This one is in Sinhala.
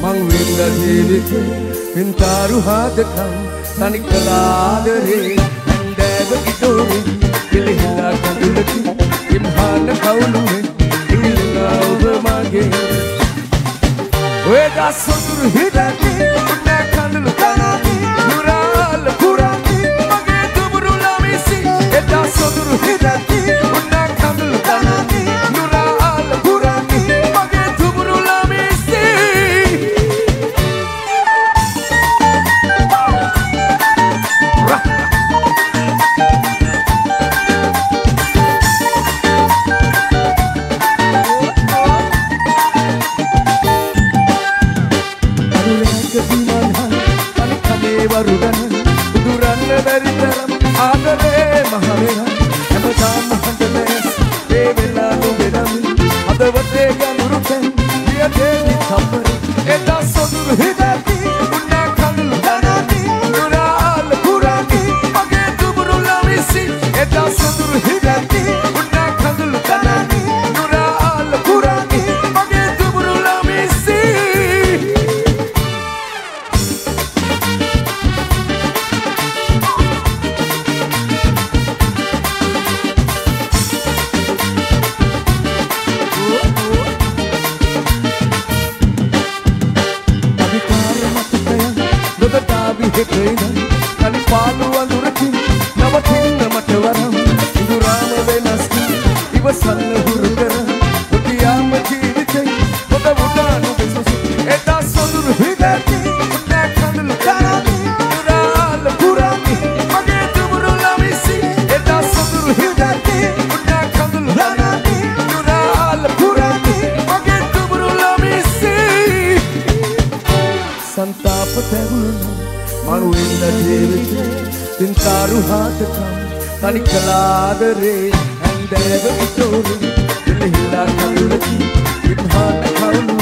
මං වෙන්න ජීවිතේ පින්තාරු හදකම් තනි කලාදරේ ඇන්දෑව ඉතෝරේ කිලිහිලා කඳුලකි ඉම්හාන කවුලුවේ ඉල්ලා ඔබ මගේ ඔය දසුතුරු හිතේ උඩ කඳුළු තනි නුරාල පුරාති මගේ දුබුරු ළමිසි ඒ දසුතුරු හිතේ උඩ කඳුළු තනි නුරාල පුරාති මගේ දුබුරු ළමිසි වරුදන දුරන්න බැරි තරම් ආදරේ මහවෙන හැමදාම හඳලස් ඒ වෙලා නුඹෙනම හදවතේ ගැඹුරුතෙන් දියදෙලි සම්පරි එදා සොදුරු හිතති උන්න කඳුළු දනති නුරාල පුරාති මගේ දුබුරු ළමිසි එදා සොදුරු හිතති උන්න කඳුළු දනති නුරාල පුරාති මගේ දුබුරු ළමිසි කලි පාලු අඳුරකින් නවතින්න මට වරම් ඉඳුරාම වෙනස්කි ඉවසන්න හුරු කර ඔතියාම ජීවිතේ පොත වුණානු බෙසසි එදා සොඳුරු හිතේ උන්න කඳුළු තරමි නුරාල පුරාමි මගේ දුබුරු ළමිසි එදා සොඳුරු හිතේ උන්න කඳුළු තරමි නුරාල පුරාමි මගේ දුබුරු ළමිසි සංතාප තැවුණා මං වෙන්න ජීවිතේ පින්තාරු හදකම් තනි කලාදරේ ඇන්දෑව ඉතෝරේ කිලිහිලා කඳුලකි ඉම්හාන කවුලු